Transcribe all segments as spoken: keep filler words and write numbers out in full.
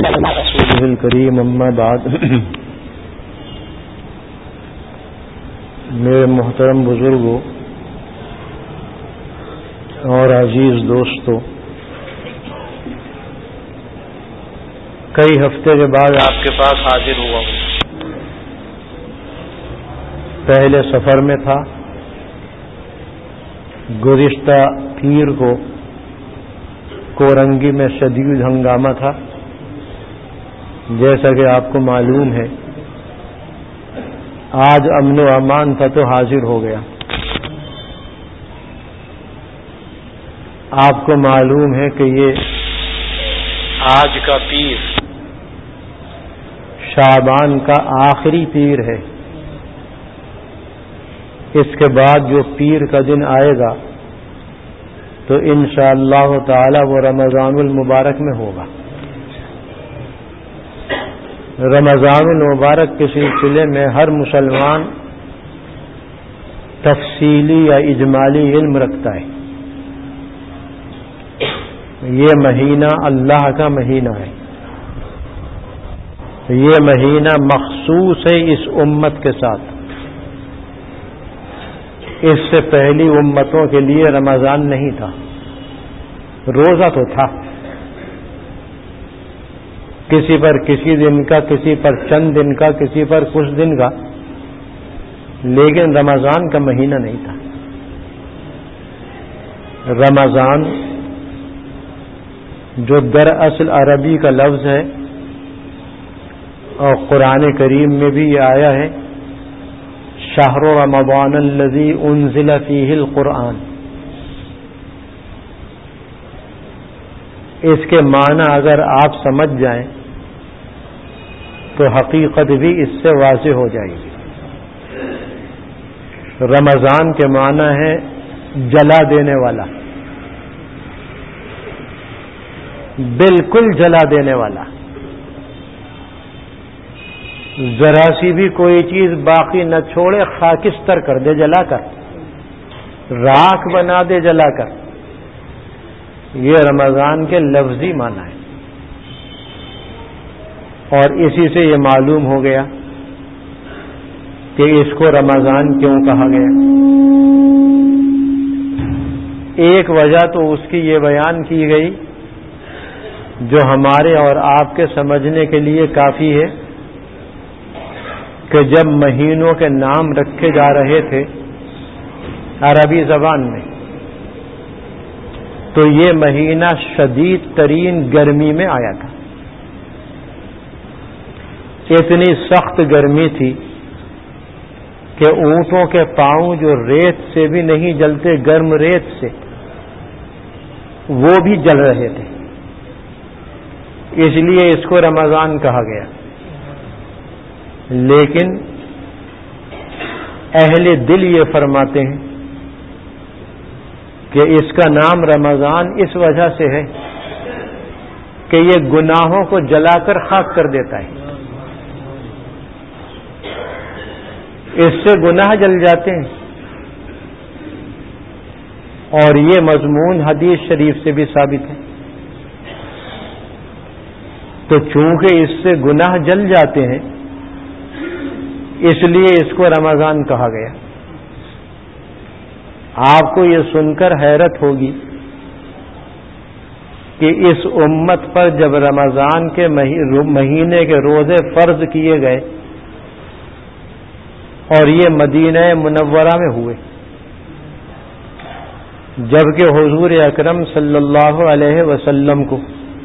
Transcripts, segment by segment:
کریم اما بعد، میرے محترم بزرگوں اور عزیز دوستوں، کئی ہفتے کے بعد آپ کے پاس حاضر ہوا ہوں۔ پہلے سفر میں تھا، گزشتہ پیر کو کورنگی میں شدید ہنگامہ تھا، جیسا کہ آپ کو معلوم ہے۔ آج امن و امان تھا تو حاضر ہو گیا۔ آپ کو معلوم ہے کہ یہ آج کا پیر شعبان کا آخری پیر ہے۔ اس کے بعد جو پیر کا دن آئے گا تو انشاءاللہ تعالی وہ رمضان المبارک میں ہوگا۔ رمضان المبارک کے سلسلے میں ہر مسلمان تفصیلی یا اجمالی علم رکھتا ہے۔ یہ مہینہ اللہ کا مہینہ ہے، یہ مہینہ مخصوص ہے اس امت کے ساتھ۔ اس سے پہلی امتوں کے لیے رمضان نہیں تھا، روزہ تو تھا، کسی پر کسی دن کا، کسی پر چند دن کا، کسی پر کچھ دن کا، لیکن رمضان کا مہینہ نہیں تھا۔ رمضان جو دراصل عربی کا لفظ ہے اور قرآن کریم میں بھی یہ آیا ہے، شہر رمضان الذی انزل فیہ القرآن، اس کے معنی اگر آپ سمجھ جائیں تو حقیقت بھی اس سے واضح ہو جائے گی۔ رمضان کے معنی ہے جلا دینے والا، بالکل جلا دینے والا، ذرا سی بھی کوئی چیز باقی نہ چھوڑے، خاکستر کر دے جلا کر، راکھ بنا دے جلا کر۔ یہ رمضان کے لفظی معنی ہے، اور اسی سے یہ معلوم ہو گیا کہ اس کو رمضان کیوں کہا گیا۔ ایک وجہ تو اس کی یہ بیان کی گئی جو ہمارے اور آپ کے سمجھنے کے لیے کافی ہے، کہ جب مہینوں کے نام رکھے جا رہے تھے عربی زبان میں تو یہ مہینہ شدید ترین گرمی میں آیا تھا۔ اتنی سخت گرمی تھی کہ اونٹوں کے پاؤں جو ریت سے بھی نہیں جلتے، گرم ریت سے، وہ بھی جل رہے تھے، اس لیے اس کو رمضان کہا گیا۔ لیکن اہل دل یہ فرماتے ہیں کہ اس کا نام رمضان اس وجہ سے ہے کہ یہ گناہوں کو جلا کر خاک کر دیتا ہے، اس سے گناہ جل جاتے ہیں، اور یہ مضمون حدیث شریف سے بھی ثابت ہے۔ تو چونکہ اس سے گناہ جل جاتے ہیں اس لیے اس کو رمضان کہا گیا۔ آپ کو یہ سن کر حیرت ہوگی کہ اس امت پر جب رمضان کے مہینے کے روزے فرض کیے گئے اور یہ مدینہ منورہ میں ہوئے، جبکہ حضور اکرم صلی اللہ علیہ وسلم کو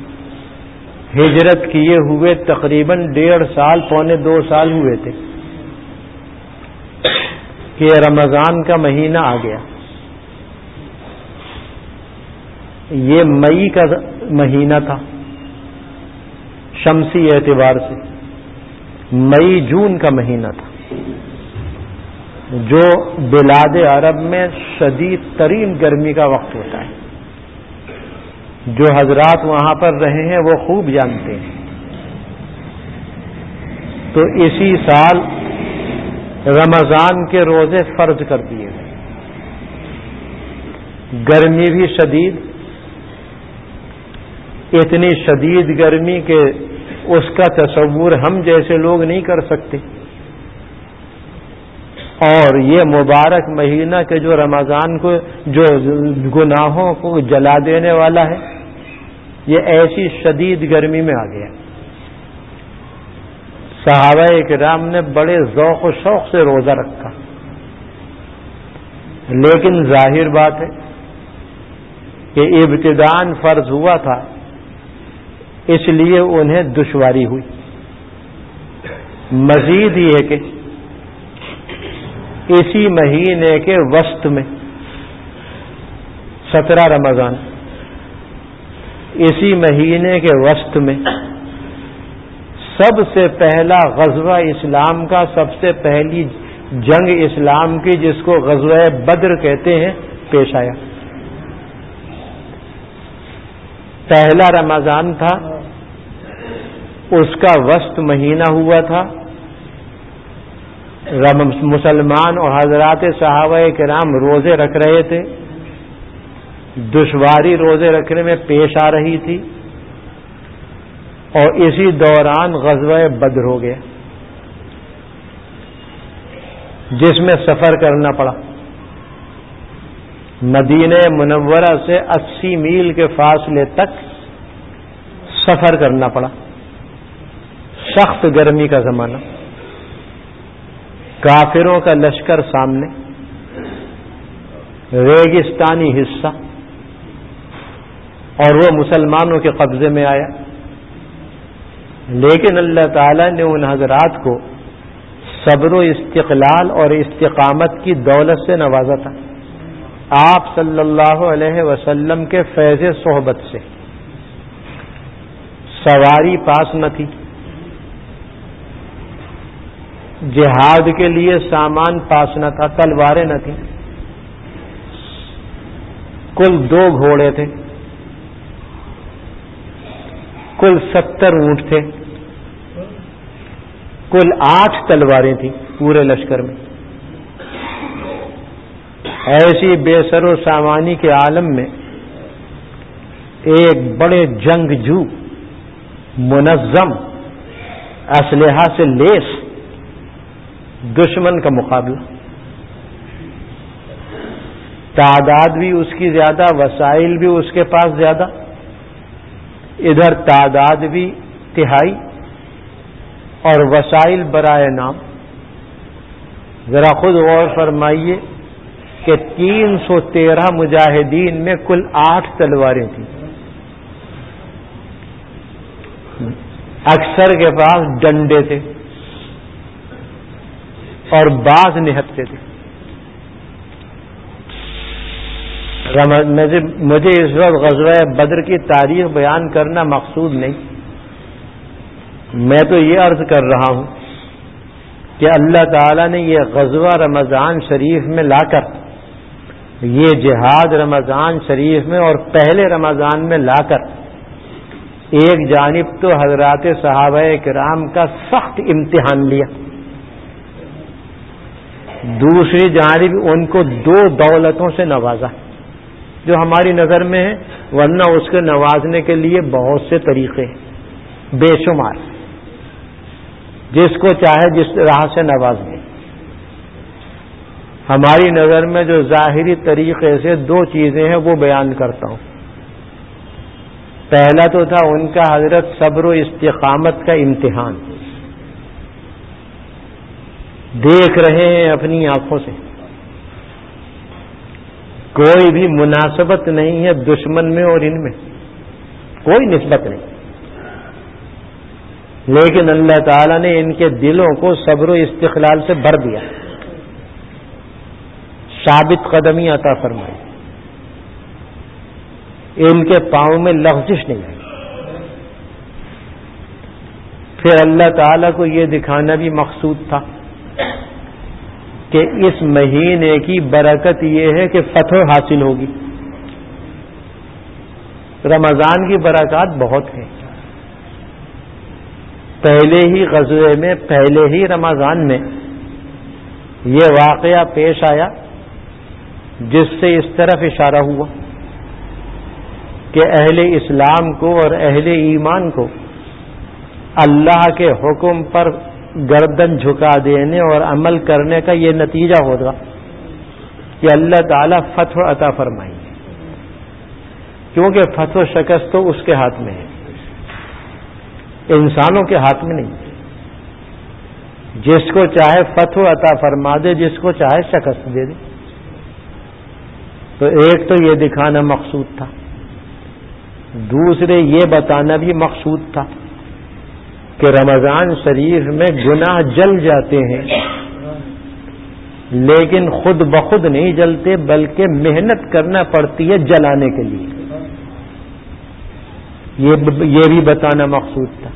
ہجرت کیے ہوئے تقریباً ڈیڑھ سال پونے دو سال ہوئے تھے کہ رمضان کا مہینہ آ گیا۔ یہ مئی کا مہینہ تھا شمسی اعتبار سے، مئی جون کا مہینہ تھا، جو بلاد عرب میں شدید ترین گرمی کا وقت ہوتا ہے۔ جو حضرات وہاں پر رہے ہیں وہ خوب جانتے ہیں۔ تو اسی سال رمضان کے روزے فرض کر دیے گئے، گرمی بھی شدید، اتنی شدید گرمی کہ اس کا تصور ہم جیسے لوگ نہیں کر سکتے. اور یہ مبارک مہینہ کہ جو رمضان کو جو گناہوں کو جلا دینے والا ہے، یہ ایسی شدید گرمی میں آ گیا. صحابہ کرام نے بڑے ذوق و شوق سے روزہ رکھا، لیکن ظاہر بات ہے کہ ابتداءً فرض ہوا تھا، اس لیے انہیں دشواری ہوئی. مزید یہ کہ اسی مہینے کے وسط میں سترہ رمضان، اسی مہینے کے وسط میں سب سے پہلا غزوہ اسلام کا، سب سے پہلی جنگ اسلام کی جس کو غزوہ بدر کہتے ہیں، پیش آیا. پہلا رمضان تھا، اس کا وسط مہینہ ہوا تھا. مسلمان اور حضرات صحابہ کرام روزے رکھ رہے تھے، دشواری روزے رکھنے میں پیش آ رہی تھی، اور اسی دوران غزوہ بدر ہو گیا جس میں سفر کرنا پڑا. مدینہ منورہ سے اسی میل کے فاصلے تک سفر کرنا پڑا. سخت گرمی کا زمانہ، کافروں کا لشکر سامنے، ریگستانی حصہ، اور وہ مسلمانوں کے قبضے میں آیا. لیکن اللہ تعالی نے ان حضرات کو صبر و استقلال اور استقامت کی دولت سے نوازا تھا. آپ صلی اللہ علیہ وسلم کے فیض صحبت سے. سواری پاس نہ تھی، جہاد کے لیے سامان پاس نہ تھا، تلواریں نہ تھیں. کل دو گھوڑے تھے، کل ستر اونٹ تھے، کل آٹھ تلواریں تھیں پورے لشکر میں. ایسی بے سر و سامانی کے عالم میں ایک بڑے جنگجو منظم اسلحہ سے لیس دشمن کا مقابلہ. تعداد بھی اس کی زیادہ، وسائل بھی اس کے پاس زیادہ. ادھر تعداد بھی تہائی اور وسائل برائے نام. ذرا خود غور فرمائیے کہ تین سو تیرہ مجاہدین میں کل آٹھ تلواریں تھیں. اکثر کے پاس ڈنڈے تھے اور باز نہتے تھے. مجھے اس وقت غزوہ بدر کی تاریخ بیان کرنا مقصود نہیں. میں تو یہ عرض کر رہا ہوں کہ اللہ تعالیٰ نے یہ غزوہ رمضان شریف میں لا کر، یہ جہاد رمضان شریف میں اور پہلے رمضان میں لا کر، ایک جانب تو حضرات صحابہ کرام کا سخت امتحان لیا، دوسری جانب ان کو دو دولتوں سے نوازا جو ہماری نظر میں ہے، ورنہ اس کے نوازنے کے لیے بہت سے طریقے ہیں، بے شمار، جس کو چاہے جس راہ سے نواز دے. ہماری نظر میں جو ظاہری طریقے سے دو چیزیں ہیں وہ بیان کرتا ہوں. پہلا تو تھا ان کا حضرت صبر و استقامت کا امتحان. دیکھ رہے ہیں اپنی آنکھوں سے، کوئی بھی مناسبت نہیں ہے دشمن میں اور ان میں، کوئی نسبت نہیں، لیکن اللہ تعالیٰ نے ان کے دلوں کو صبر و استقلال سے بھر دیا، ثابت قدمی عطا فرمائی، ان کے پاؤں میں لغزش نہیں آئی. پھر اللہ تعالیٰ کو یہ دکھانا بھی مقصود تھا کہ اس مہینے کی برکت یہ ہے کہ فتح حاصل ہوگی. رمضان کی برکات بہت ہیں. پہلے ہی غزوے میں، پہلے ہی رمضان میں یہ واقعہ پیش آیا جس سے اس طرف اشارہ ہوا کہ اہل اسلام کو اور اہل ایمان کو اللہ کے حکم پر گردن جھکا دینے اور عمل کرنے کا یہ نتیجہ ہوگا کہ اللہ تعالیٰ فتح عطا فرمائیں گے، کیونکہ فتح و شکست تو اس کے ہاتھ میں ہے، انسانوں کے ہاتھ میں نہیں۔ جس کو چاہے فتح عطا فرما دے، جس کو چاہے شکست دے دے۔ تو ایک تو یہ دکھانا مقصود تھا، دوسرے یہ بتانا بھی مقصود تھا کہ رمضان شریف میں گناہ جل جاتے ہیں، لیکن خود بخود نہیں جلتے، بلکہ محنت کرنا پڑتی ہے جلانے کے لیے، یہ بھی بتانا مقصود تھا۔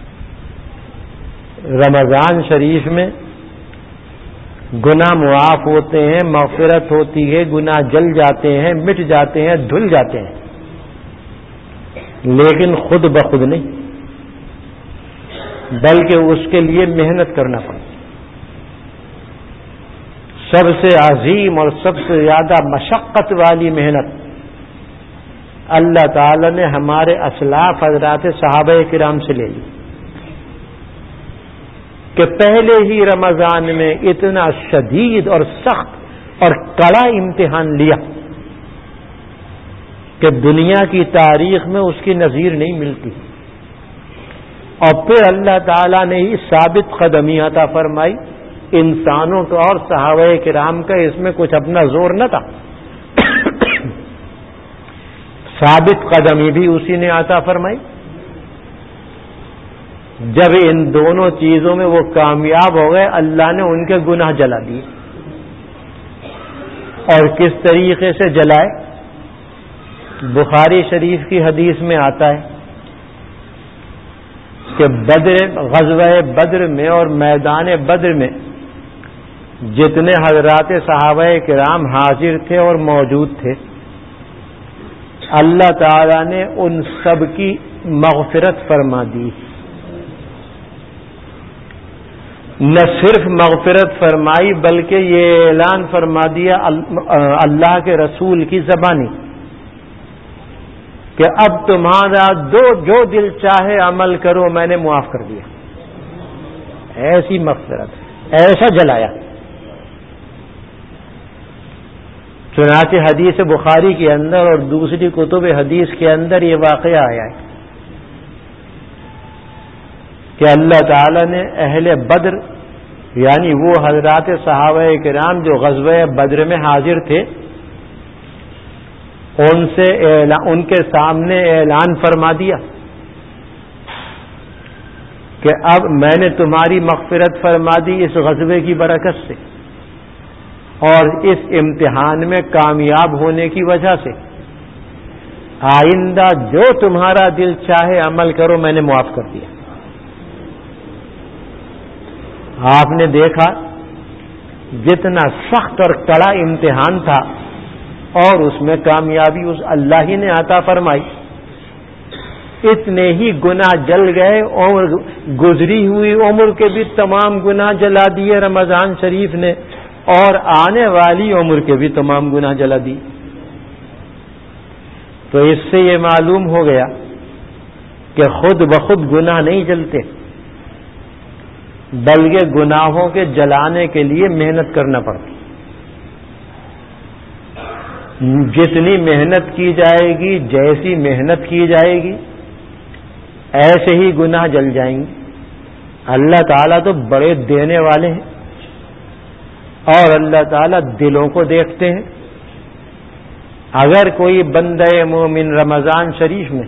رمضان شریف میں گناہ معاف ہوتے ہیں، مغفرت ہوتی ہے، گناہ جل جاتے ہیں، مٹ جاتے ہیں، دھل جاتے ہیں، لیکن خود بخود نہیں، بلکہ اس کے لیے محنت کرنا پڑتی ہے۔ سب سے عظیم اور سب سے زیادہ مشقت والی محنت اللہ تعالی نے ہمارے اسلاف حضرات صحابہ کرام سے لے لی کہ پہلے ہی رمضان میں اتنا شدید اور سخت اور کڑا امتحان لیا کہ دنیا کی تاریخ میں اس کی نظیر نہیں ملتی، اور پھر اللہ تعالیٰ نے ہی ثابت قدمی عطا فرمائی۔ انسانوں کا اور صحابہ کرام کا اس میں کچھ اپنا زور نہ تھا، ثابت قدمی بھی اسی نے عطا فرمائی۔ جب ان دونوں چیزوں میں وہ کامیاب ہو گئے، اللہ نے ان کے گناہ جلا دیے، اور کس طریقے سے جلائے؟ بخاری شریف کی حدیث میں آتا ہے کہ بدر غزوہ بدر میں اور میدان بدر میں جتنے حضرات صحابہ کرام حاضر تھے اور موجود تھے، اللہ تعالی نے ان سب کی مغفرت فرما دی۔ نہ صرف مغفرت فرمائی بلکہ یہ اعلان فرما دیا اللہ کے رسول کی زبانی کہ اب تمہارا دو جو دل چاہے عمل کرو، میں نے معاف کر دیا۔ ایسی مغفرت، ایسا جلایا۔ چنانچہ حدیث بخاری کے اندر اور دوسری کتب حدیث کے اندر یہ واقعہ آیا ہے کہ اللہ تعالی نے اہل بدر، یعنی وہ حضرات صحابہ کرام جو غزوہ بدر میں حاضر تھے، ان سے ان کے سامنے اعلان فرما دیا کہ اب میں نے تمہاری مغفرت فرما دی اس غزوے کی برکت سے اور اس امتحان میں کامیاب ہونے کی وجہ سے۔ آئندہ جو تمہارا دل چاہے عمل کرو، میں نے معاف کر دیا۔ آپ نے دیکھا جتنا سخت اور کڑا امتحان تھا اور اس میں کامیابی اس اللہ ہی نے عطا فرمائی، اتنے ہی گناہ جل گئے، عمر گزری ہوئی عمر کے بھی تمام گناہ جلا دیے رمضان شریف نے، اور آنے والی عمر کے بھی تمام گناہ جلا دی۔ تو اس سے یہ معلوم ہو گیا کہ خود بخود گناہ نہیں جلتے، بلکہ گناہوں کے جلانے کے لیے محنت کرنا پڑتی۔ جتنی محنت کی جائے گی، جیسی محنت کی جائے گی، ایسے ہی گناہ جل جائیں گے۔ اللہ تعالیٰ تو بڑے دینے والے ہیں، اور اللہ تعالیٰ دلوں کو دیکھتے ہیں۔ اگر کوئی بندہ مومن رمضان شریف میں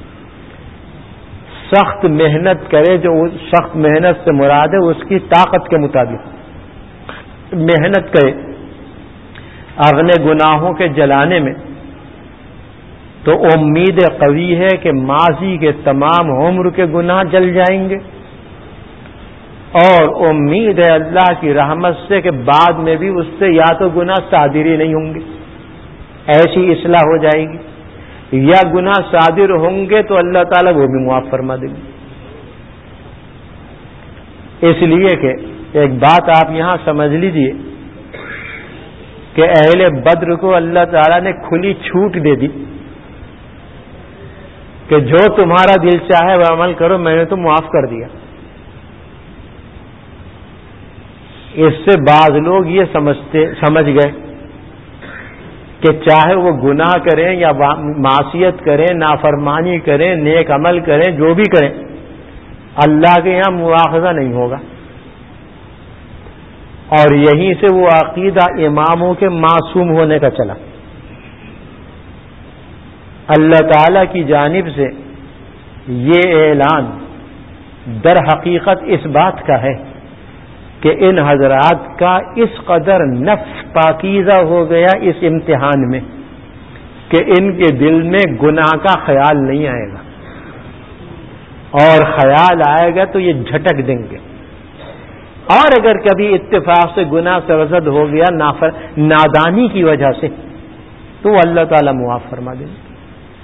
سخت محنت کرے، جو سخت محنت سے مراد ہے اس کی طاقت کے مطابق محنت کرے اپنے گناہوں کے جلانے میں، تو امید قوی ہے کہ ماضی کے تمام عمر کے گناہ جل جائیں گے، اور امید ہے اللہ کی رحمت سے کہ بعد میں بھی اس سے یا تو گناہ صادر ہی نہیں ہوں گے، ایسی اصلاح ہو جائے گی، یا گناہ صادر ہوں گے تو اللہ تعالیٰ وہ بھی معاف فرما دیں گے۔ اس لیے کہ ایک بات آپ یہاں سمجھ لیجئے کہ اہل بدر کو اللہ تعالیٰ نے کھلی چھوٹ دے دی کہ جو تمہارا دل چاہے وہ عمل کرو، میں نے تو معاف کر دیا۔ اس سے بعض لوگ یہ سمجھتے سمجھ گئے کہ چاہے وہ گناہ کریں یا معصیت کریں، نافرمانی کریں، نیک عمل کریں، جو بھی کریں، اللہ کے یہاں مواخذہ نہیں ہوگا۔ اور یہیں سے وہ عقیدہ اماموں کے معصوم ہونے کا چلا۔ اللہ تعالی کی جانب سے یہ اعلان در حقیقت اس بات کا ہے کہ ان حضرات کا اس قدر نفس پاکیزہ ہو گیا اس امتحان میں کہ ان کے دل میں گناہ کا خیال نہیں آئے گا، اور خیال آئے گا تو یہ جھٹک دیں گے، اور اگر کبھی اتفاق سے گناہ سرزد ہو گیا نافر نادانی کی وجہ سے تو اللہ تعالیٰ معاف فرما دیں گے۔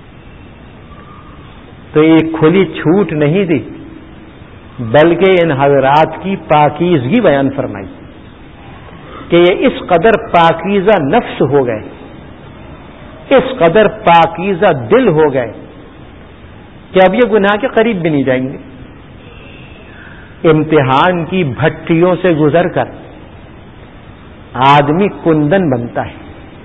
تو یہ کھلی چھوٹ نہیں دی، بلکہ ان حضرات کی پاکیزگی بیان فرمائی کہ یہ اس قدر پاکیزہ نفس ہو گئے، اس قدر پاکیزہ دل ہو گئے کہ اب یہ گناہ کے قریب بھی نہیں جائیں گے۔ امتحان کی بھٹیوں سے گزر کر آدمی کندن بنتا ہے۔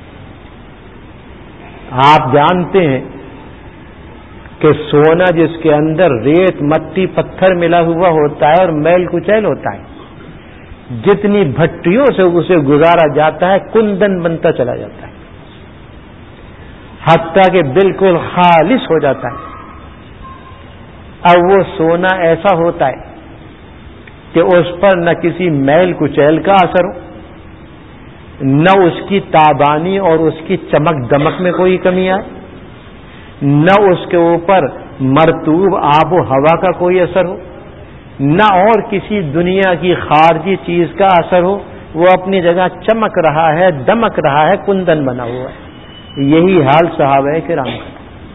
آپ جانتے ہیں کہ سونا جس کے اندر ریت مٹی پتھر ملا ہوا ہوتا ہے اور میل کچیل ہوتا ہے، جتنی بھٹیوں سے اسے گزارا جاتا ہے کندن بنتا چلا جاتا ہے، حتیٰ کہ بالکل خالص ہو جاتا ہے۔ اب وہ سونا ایسا ہوتا ہے کہ اس پر نہ کسی میل کچیل کا اثر ہو، نہ اس کی تابانی اور اس کی چمک دمک میں کوئی کمی آئے، نہ اس کے اوپر مرطوب آب و ہوا کا کوئی اثر ہو، نہ اور کسی دنیا کی خارجی چیز کا اثر ہو، وہ اپنی جگہ چمک رہا ہے، دمک رہا ہے، کندن بنا ہوا ہے۔ یہی حال صحابہ کرام کا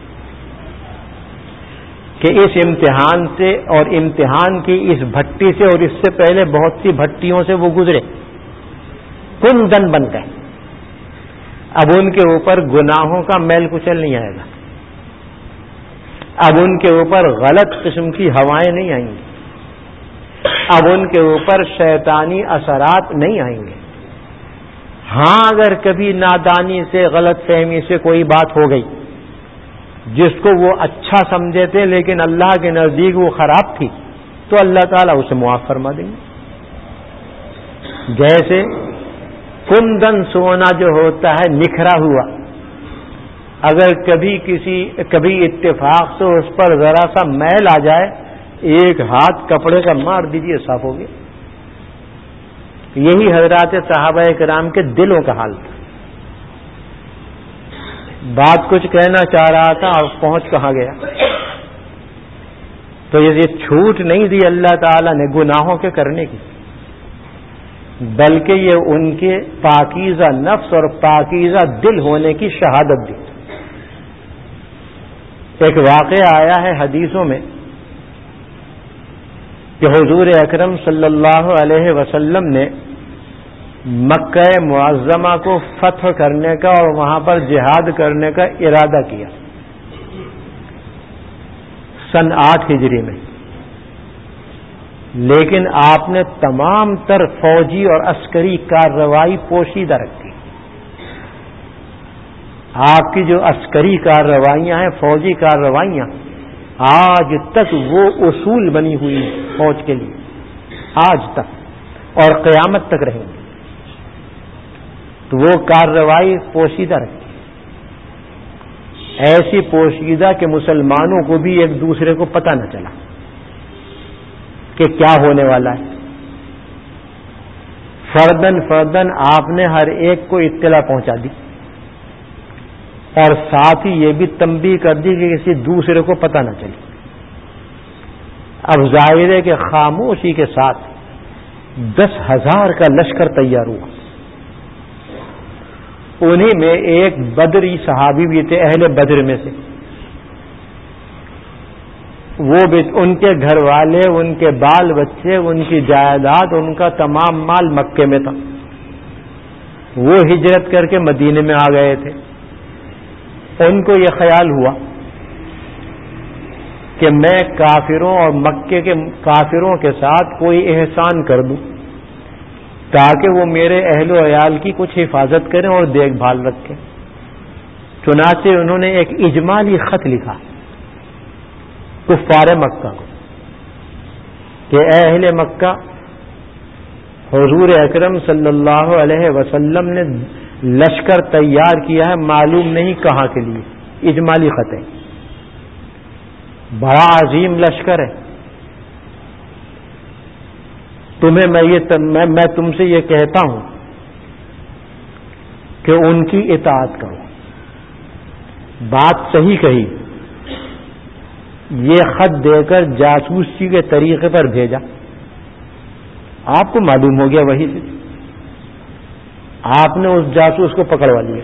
کہ اس امتحان سے اور امتحان کی اس بھٹی سے اور اس سے پہلے بہت سی بھٹیوں سے وہ گزرے، کندن بن گئے۔ اب ان کے اوپر گناہوں کا میل کچل نہیں آئے گا، اب ان کے اوپر غلط قسم کی ہوائیں نہیں آئیں گی، اب ان کے اوپر شیطانی اثرات نہیں آئیں گے۔ ہاں اگر کبھی نادانی سے غلط فہمی سے کوئی بات ہو گئی جس کو وہ اچھا سمجھے تھے لیکن اللہ کے نزدیک وہ خراب تھی، تو اللہ تعالیٰ اسے معاف فرما دیں گے۔ جیسے کندن سونا جو ہوتا ہے نکھرا ہوا، اگر کبھی کسی کبھی اتفاق سے اس پر ذرا سا میل آ جائے، ایک ہاتھ کپڑے کا مار دیجیے، صاف ہو گیا۔ یہی حضرات صحابہ کرام کے دلوں کا حال تھا۔ بات کچھ کہنا چاہ رہا تھا اور پہنچ کہاں گیا؟ تو یہ چھوٹ نہیں دی اللہ تعالیٰ نے گناہوں کے کرنے کی، بلکہ یہ ان کے پاکیزہ نفس اور پاکیزہ دل ہونے کی شہادت دی۔ ایک واقعہ آیا ہے حدیثوں میں کہ حضور اکرم صلی اللہ علیہ وسلم نے مکہ معظمہ کو فتح کرنے کا اور وہاں پر جہاد کرنے کا ارادہ کیا سن آٹھ ہجری میں، لیکن آپ نے تمام تر فوجی اور عسکری کارروائی پوشیدہ رکھی۔ آپ کی جو عسکری کارروائیاں ہیں، فوجی کارروائیاں، آج تک وہ اصول بنی ہوئی ہیں فوج کے لیے، آج تک اور قیامت تک رہیں گے۔ تو وہ کارروائی پوشیدہ رکھی، ایسی پوشیدہ کہ مسلمانوں کو بھی ایک دوسرے کو پتہ نہ چلا کہ کیا ہونے والا ہے۔ فردن فردن آپ نے ہر ایک کو اطلاع پہنچا دی، اور ساتھ ہی یہ بھی تنبیہ کر دی کہ کسی دوسرے کو پتہ نہ چلے۔ اب ظاہر ہے کہ خاموشی کے ساتھ دس ہزار کا لشکر تیار ہوا۔ انہی میں ایک بدری صحابی بھی تھے، اہل بدر میں سے، وہ بھی ان کے گھر والے، ان کے بال بچے، ان کی جائیداد، ان کا تمام مال مکے میں تھا۔ وہ ہجرت کر کے مدینے میں آ گئے تھے۔ ان کو یہ خیال ہوا کہ میں کافروں اور مکے کے کافروں کے ساتھ کوئی احسان کر دوں تاکہ وہ میرے اہل و عیال کی کچھ حفاظت کریں اور دیکھ بھال رکھیں۔ چنانچہ انہوں نے ایک اجمالی خط لکھا کفار مکہ کو کہ اے اہل مکہ، حضور اکرم صلی اللہ علیہ وسلم نے لشکر تیار کیا ہے، معلوم نہیں کہاں کے لیے۔ اجمالی خط ہے، بڑا عظیم لشکر ہے، تمہیں میں یہ میں, میں تم سے یہ کہتا ہوں کہ ان کی اطاعت کرو۔ بات صحیح کہی، یہ خط دے کر جاسوسی کے طریقے پر بھیجا، آپ کو معلوم ہو گیا وہی سے، آپ نے اس جاسوس کو پکڑوا لیا۔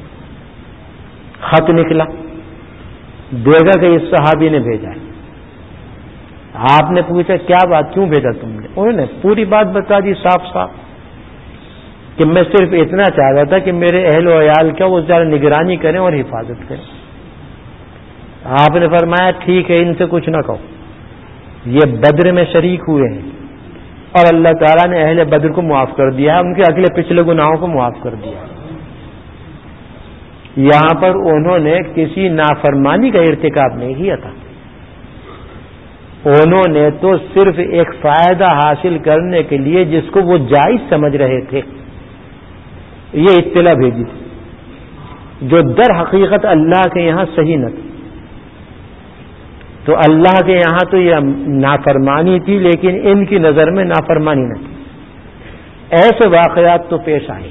خط نکلا، دیکھا کہ اس صحابی نے بھیجا ہے۔ آپ نے پوچھا کیا بات، کیوں بھیجا تم نے؟ انہوں نے پوری بات بتا دی صاف صاف کہ میں صرف اتنا چاہ رہا تھا کہ میرے اہل و عیال کا وہ ذرا نگرانی کریں اور حفاظت کریں۔ آپ نے فرمایا ٹھیک ہے، ان سے کچھ نہ کہو، یہ بدر میں شریک ہوئے ہیں اور اللہ تعالیٰ نے اہل بدر کو معاف کر دیا ہے، ان کے اگلے پچھلے گناہوں کو معاف کر دیا ہے۔ یہاں پر انہوں نے کسی نافرمانی کا ارتکاب نہیں کیا تھا، انہوں نے تو صرف ایک فائدہ حاصل کرنے کے لیے جس کو وہ جائز سمجھ رہے تھے یہ اطلاع بھیجی تھی، جو در حقیقت اللہ کے یہاں صحیح نہ تھی۔ تو اللہ کے یہاں تو یہ نافرمانی تھی، لیکن ان کی نظر میں نافرمانی نہ تھی۔ ایسے واقعات تو پیش آئے،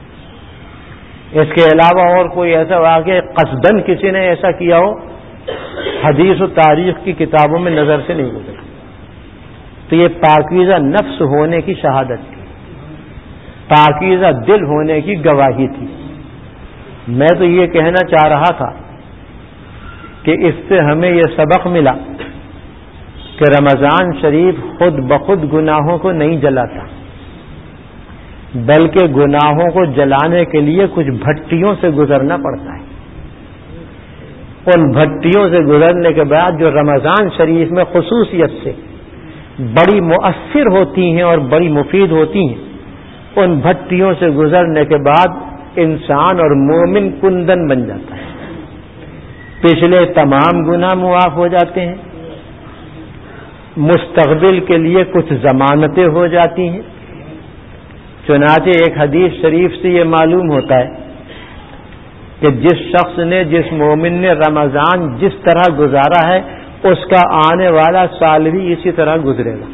اس کے علاوہ اور کوئی ایسا واقعہ قصدن کسی نے ایسا کیا ہو حدیث و تاریخ کی کتابوں میں نظر سے نہیں گزرا۔ تو یہ پاکیزہ نفس ہونے کی شہادت تھی، پاکیزہ دل ہونے کی گواہی تھی۔ میں تو یہ کہنا چاہ رہا تھا کہ اس سے ہمیں یہ سبق ملا کہ رمضان شریف خود بخود گناہوں کو نہیں جلاتا، بلکہ گناہوں کو جلانے کے لیے کچھ بھٹیوں سے گزرنا پڑتا ہے۔ ان بھٹیوں سے گزرنے کے بعد جو رمضان شریف میں خصوصیت سے بڑی مؤثر ہوتی ہیں اور بڑی مفید ہوتی ہیں، ان بھٹیوں سے گزرنے کے بعد انسان اور مومن کندن بن جاتا ہے، پچھلے تمام گناہ معاف ہو جاتے ہیں، مستقبل کے لیے کچھ ضمانتیں ہو جاتی ہیں۔ چنانچہ ایک حدیث شریف سے یہ معلوم ہوتا ہے کہ جس شخص نے، جس مومن نے رمضان جس طرح گزارا ہے اس کا آنے والا سال بھی اسی طرح گزرے گا۔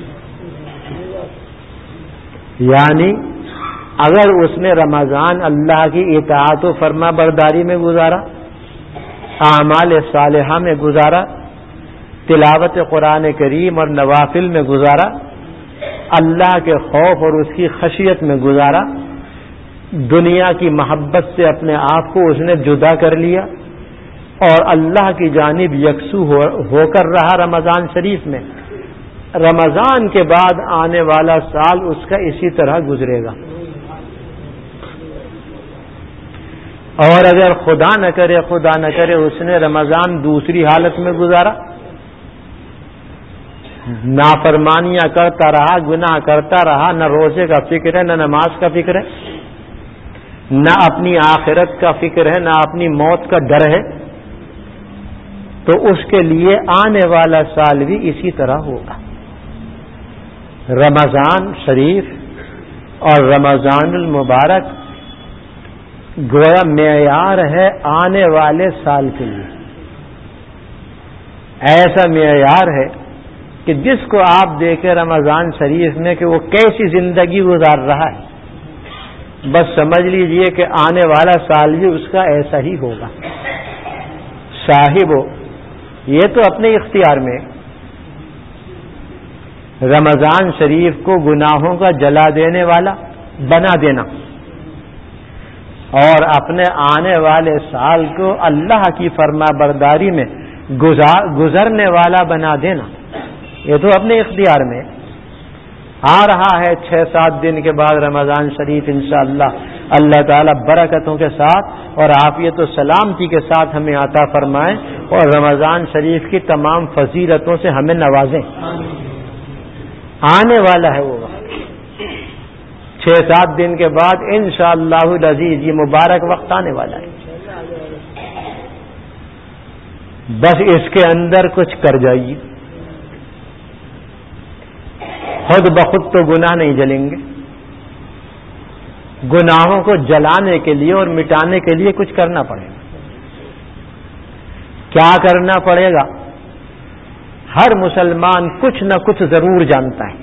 یعنی اگر اس نے رمضان اللہ کی اطاعت و فرما برداری میں گزارا، اعمال صالحہ میں گزارا، تلاوت قرآن کریم اور نوافل میں گزارا، اللہ کے خوف اور اس کی خشیت میں گزارا، دنیا کی محبت سے اپنے آپ کو اس نے جدا کر لیا اور اللہ کی جانب یکسو ہو, ہو کر رہا رمضان شریف میں، رمضان کے بعد آنے والا سال اس کا اسی طرح گزرے گا۔ اور اگر خدا نہ کرے خدا نہ کرے اس نے رمضان دوسری حالت میں گزارا، نافرمانیاں کرتا رہا، گناہ کرتا رہا، نہ روزے کا فکر ہے، نہ نماز کا فکر ہے، نہ اپنی آخرت کا فکر ہے، نہ اپنی موت کا ڈر ہے، تو اس کے لیے آنے والا سال بھی اسی طرح ہوگا۔ رمضان شریف اور رمضان المبارک گویا معیار ہے آنے والے سال کے لیے، ایسا معیار ہے کہ جس کو آپ دیکھیں رمضان شریف میں کہ وہ کیسی زندگی گزار رہا ہے، بس سمجھ لیجئے کہ آنے والا سال بھی اس کا ایسا ہی ہوگا۔ صاحبو، یہ تو اپنے اختیار میں رمضان شریف کو گناہوں کا جلا دینے والا بنا دینا اور اپنے آنے والے سال کو اللہ کی فرما برداری میں گزرنے والا بنا دینا، یہ تو اپنے اختیار میں آ رہا ہے۔ چھ سات دن کے بعد رمضان شریف انشاءاللہ اللہ تعالیٰ برکتوں کے ساتھ اور عافیت و سلامتی کے ساتھ ہمیں عطا فرمائیں اور رمضان شریف کی تمام فضیلتوں سے ہمیں نوازیں. آنے والا ہے وہ وقت، چھ سات دن کے بعد انشاءاللہ العزیز یہ مبارک وقت آنے والا ہے. بس اس کے اندر کچھ کر جائیے، خود بخود تو گناہ نہیں جلیں گے. گناہوں کو جلانے کے لیے اور مٹانے کے لیے کچھ کرنا پڑے گا. کیا کرنا پڑے گا؟ ہر مسلمان کچھ نہ کچھ ضرور جانتا ہے.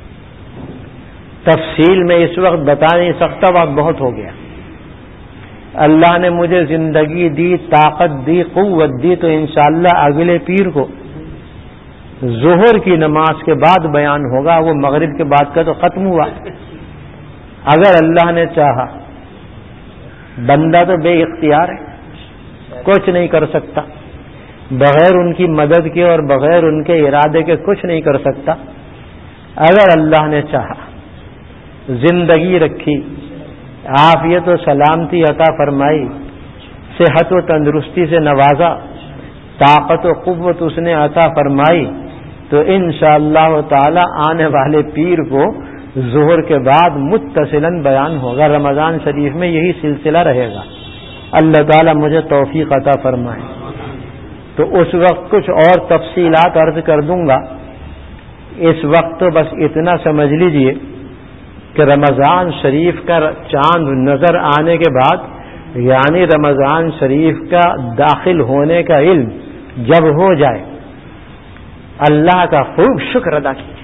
تفصیل میں اس وقت بتا نہیں سکتا، وقت بہت ہو گیا. اللہ نے مجھے زندگی دی، طاقت دی، قوت دی، تو انشاءاللہ اگلے پیر کو ظہر کی نماز کے بعد بیان ہوگا. وہ مغرب کے بعد کا تو ختم ہوا. اگر اللہ نے چاہا، بندہ تو بے اختیار ہے، کچھ نہیں کر سکتا، بغیر ان کی مدد کے اور بغیر ان کے ارادے کے کچھ نہیں کر سکتا. اگر اللہ نے چاہا، زندگی رکھی، عافیت و سلامتی عطا فرمائی، صحت و تندرستی سے نوازا، طاقت و قوت اس نے عطا فرمائی، تو انشاءاللہ تعالی آنے والے پیر کو ظہر کے بعد متصلاً بیان ہوگا. رمضان شریف میں یہی سلسلہ رہے گا. اللہ تعالی مجھے توفیق عطا فرمائے. تو اس وقت کچھ اور تفصیلات عرض کر دوں گا. اس وقت تو بس اتنا سمجھ لیجئے کہ رمضان شریف کا چاند نظر آنے کے بعد، یعنی رمضان شریف کا داخل ہونے کا علم جب ہو جائے، اللہ کا خوب شکر ادا کیجیے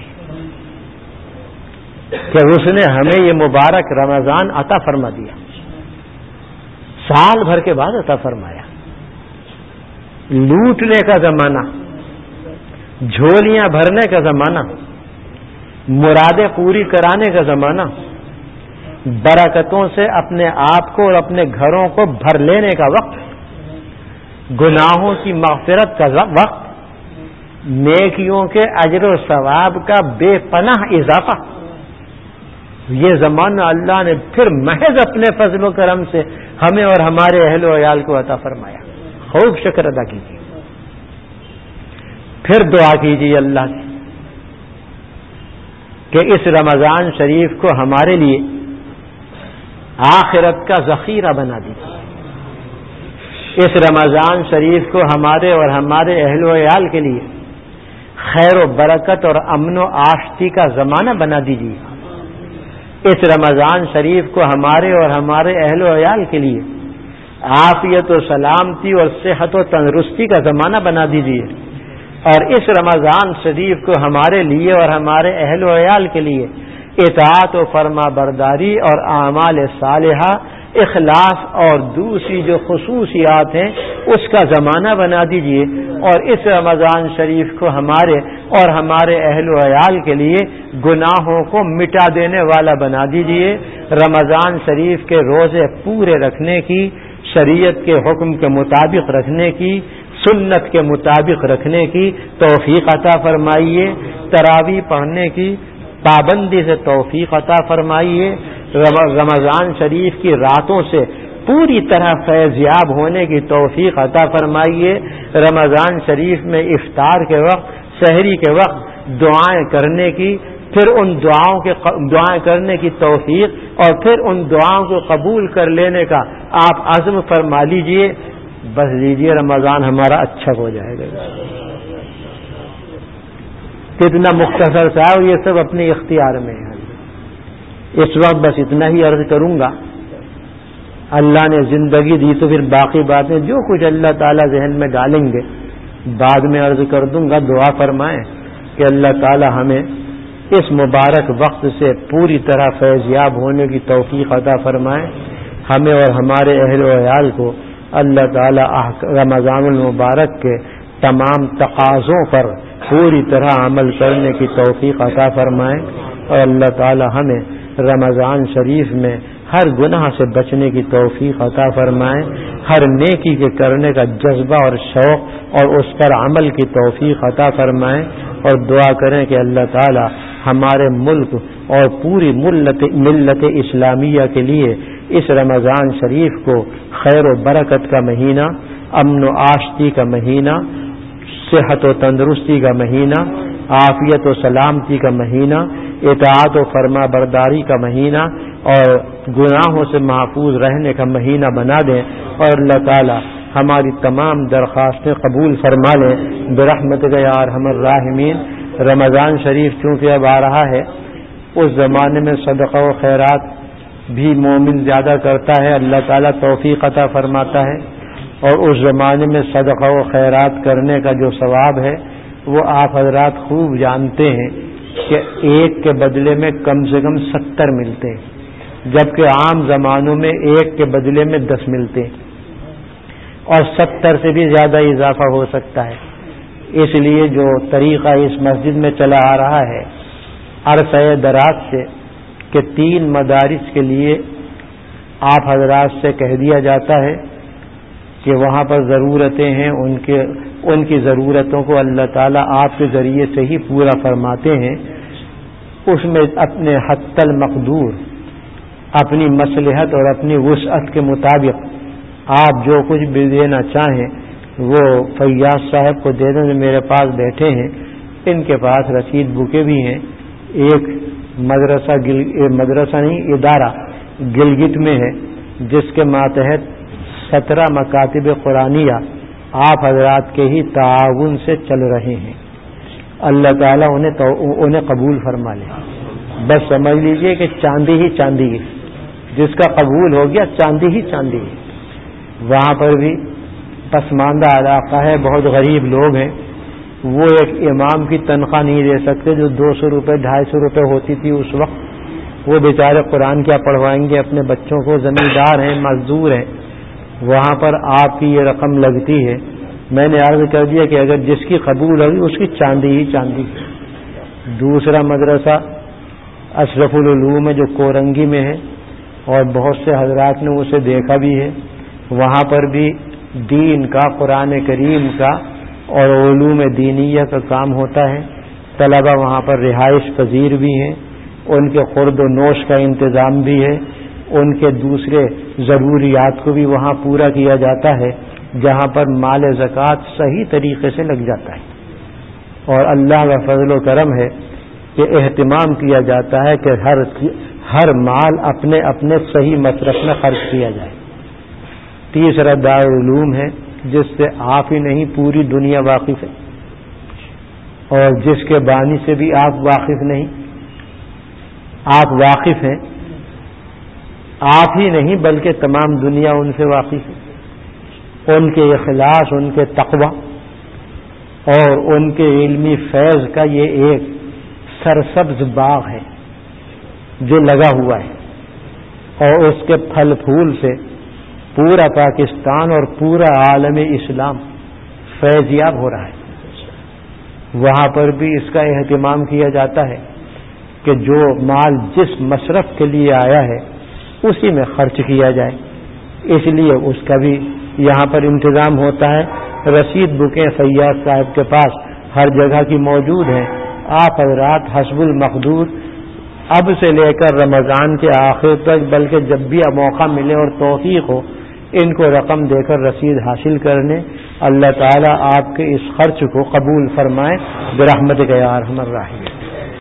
کہ اس نے ہمیں یہ مبارک رمضان عطا فرما دیا، سال بھر کے بعد عطا فرمایا. لوٹنے کا زمانہ، جھولیاں بھرنے کا زمانہ، مرادیں پوری کرانے کا زمانہ، برکتوں سے اپنے آپ کو اور اپنے گھروں کو بھر لینے کا وقت، گناہوں کی مغفرت کا وقت، نیکیوں کے اجر و ثواب کا بے پناہ اضافہ. یہ زمانہ اللہ نے پھر محض اپنے فضل و کرم سے ہمیں اور ہمارے اہل و عیال کو عطا فرمایا. خوب شکر ادا کیجیے. پھر دعا کیجیے اللہ سے کہ اس رمضان شریف کو ہمارے لیے آخرت کا ذخیرہ بنا دیجیے. اس رمضان شریف کو ہمارے اور ہمارے اہل و عیال کے لیے خیر و برکت اور امن و آشتی کا زمانہ بنا دیجیے. اس رمضان شریف کو ہمارے اور ہمارے اہل و عیال کے لیے عافیت و سلامتی اور صحت و تندرستی کا زمانہ بنا دیجیے. اور اس رمضان شریف کو ہمارے لیے اور ہمارے اہل و عیال کے لیے اطاعت و فرما برداری اور اعمال صالحہ، اخلاص اور دوسری جو خصوصیات ہیں اس کا زمانہ بنا دیجیے. اور اس رمضان شریف کو ہمارے اور ہمارے اہل و عیال کے لیے گناہوں کو مٹا دینے والا بنا دیجیے. رمضان شریف کے روزے پورے رکھنے کی، شریعت کے حکم کے مطابق رکھنے کی، سنت کے مطابق رکھنے کی توفیق عطا فرمائیے. تراویح پڑھنے کی پابندی سے توفیق عطا فرمائیے. رمضان شریف کی راتوں سے پوری طرح فیضیاب ہونے کی توفیق عطا فرمائیے. رمضان شریف میں افطار کے وقت، سحری کے وقت دعائیں کرنے کی، پھر ان دعاؤں کے دعائیں کرنے کی توفیق اور پھر ان دعاؤں کو قبول کر لینے کا آپ عزم فرما لیجئے. بس لیجئے رمضان ہمارا اچھا ہو جائے گا. کتنا مختصر سا ہے، یہ سب اپنے اختیار میں ہے. اس وقت بس اتنا ہی عرض کروں گا. اللہ نے زندگی دی تو پھر باقی باتیں جو کچھ اللہ تعالیٰ ذہن میں ڈالیں گے بعد میں عرض کر دوں گا. دعا فرمائیں کہ اللہ تعالیٰ ہمیں اس مبارک وقت سے پوری طرح فیضیاب ہونے کی توفیق عطا فرمائیں. ہمیں اور ہمارے اہل و عیال کو اللہ تعالیٰ رمضان المبارک کے تمام تقاضوں پر پوری طرح عمل کرنے کی توفیق عطا فرمائیں. اور اللہ تعالیٰ ہمیں رمضان شریف میں ہر گناہ سے بچنے کی توفیق عطا فرمائیں. ہر نیکی کے کرنے کا جذبہ اور شوق اور اس پر عمل کی توفیق عطا فرمائیں. اور دعا کریں کہ اللہ تعالی ہمارے ملک اور پوری ملت ملت اسلامیہ کے لیے اس رمضان شریف کو خیر و برکت کا مہینہ، امن و آشتی کا مہینہ، صحت و تندرستی کا مہینہ، عافیت و سلامتی کا مہینہ، اطاعت و فرما برداری کا مہینہ اور گناہوں سے محفوظ رہنے کا مہینہ بنا دیں، اور اللہ تعالی ہماری تمام درخواستیں قبول فرما لیں برحمتک یا ارحم الراحمین۔ رمضان شریف چونکہ اب آ رہا ہے، اس زمانے میں صدقہ و خیرات بھی مومن زیادہ کرتا ہے، اللہ تعالیٰ توفیق عطا فرماتا ہے، اور اس زمانے میں صدقہ و خیرات کرنے کا جو ثواب ہے وہ آپ حضرات خوب جانتے ہیں کہ ایک کے بدلے میں کم سے کم ستر ملتے ہیں، جبکہ عام زمانوں میں ایک کے بدلے میں دس ملتے ہیں، اور ستر سے بھی زیادہ اضافہ ہو سکتا ہے۔ اس لیے جو طریقہ اس مسجد میں چلا آ رہا ہے عرصہ دراز سے کہ تین مدارس کے لیے آپ حضرات سے کہہ دیا جاتا ہے کہ وہاں پر ضرورتیں ہیں، ان کے ان کی ضرورتوں کو اللہ تعالیٰ آپ کے ذریعے سے ہی پورا فرماتے ہیں۔ اس میں اپنے حتی المقدور، اپنی مصلحت اور اپنی وسعت کے مطابق آپ جو کچھ بھی دینا چاہیں وہ فیاض صاحب کو دے دیں۔ میرے پاس بیٹھے ہیں، ان کے پاس رسید بکیں بھی ہیں۔ ایک مدرسہ گل مدرسہ نہیں ادارہ گلگت میں ہے جس کے ماتحت سترہ مکاتب قرآنیہ آپ حضرات کے ہی تعاون سے چل رہے ہیں۔ اللہ تعالیٰ انہیں تو انہیں قبول فرما لے۔ بس سمجھ لیجئے کہ چاندی ہی چاندی ہے، جس کا قبول ہو گیا چاندی ہی چاندی ہے۔ وہاں پر بھی پسماندہ علاقہ ہے، بہت غریب لوگ ہیں، وہ ایک امام کی تنخواہ نہیں دے سکتے جو دو سو روپے ڈھائی سو روپے ہوتی تھی اس وقت۔ وہ بیچارے قرآن کیا پڑھوائیں گے اپنے بچوں کو، زمیندار ہیں، مزدور ہیں، وہاں پر آپ کی یہ رقم لگتی ہے۔ میں نے عرض کر دیا کہ اگر جس کی قبول ہوگی اس کی چاندی ہی چاندی۔ دوسرا مدرسہ اشرف العلوم ہے جو کورنگی میں ہے، اور بہت سے حضرات نے اسے دیکھا بھی ہے۔ وہاں پر بھی دین کا، قرآن کریم کا اور علوم دینیہ کا کام ہوتا ہے۔ طلبہ وہاں پر رہائش پذیر بھی ہیں، ان کے خورد و نوش کا انتظام بھی ہے، ان کے دوسرے ضروریات کو بھی وہاں پورا کیا جاتا ہے، جہاں پر مال زکوٰۃ صحیح طریقے سے لگ جاتا ہے۔ اور اللہ کا فضل و کرم ہے کہ اہتمام کیا جاتا ہے کہ ہر ہر مال اپنے اپنے صحیح مصرف میں خرچ کیا جائے۔ تیسرا دارالعلوم ہے جس سے آپ ہی نہیں پوری دنیا واقف ہے، اور جس کے بانی سے بھی آپ واقف نہیں، آپ واقف ہیں، آپ ہی نہیں بلکہ تمام دنیا ان سے واقف ہے۔ ان کے اخلاص، ان کے تقوی اور ان کے علمی فیض کا یہ ایک سرسبز باغ ہے جو لگا ہوا ہے، اور اس کے پھل پھول سے پورا پاکستان اور پورا عالم اسلام فیضیاب ہو رہا ہے۔ وہاں پر بھی اس کا اہتمام کیا جاتا ہے کہ جو مال جس مصرف کے لیے آیا ہے اسی میں خرچ کیا جائے، اس لیے اس کا بھی یہاں پر انتظام ہوتا ہے۔ رسید بکیں فیاض صاحب کے پاس ہر جگہ کی موجود ہیں۔ آپ حضرات حسب المقدور اب سے لے کر رمضان کے آخر تک، بلکہ جب بھی موقع ملے اور توفیق ہو، ان کو رقم دے کر رسید حاصل کرنے۔ اللہ تعالیٰ آپ کے اس خرچ کو قبول فرمائے برحمتک یا ارحم الراحمین۔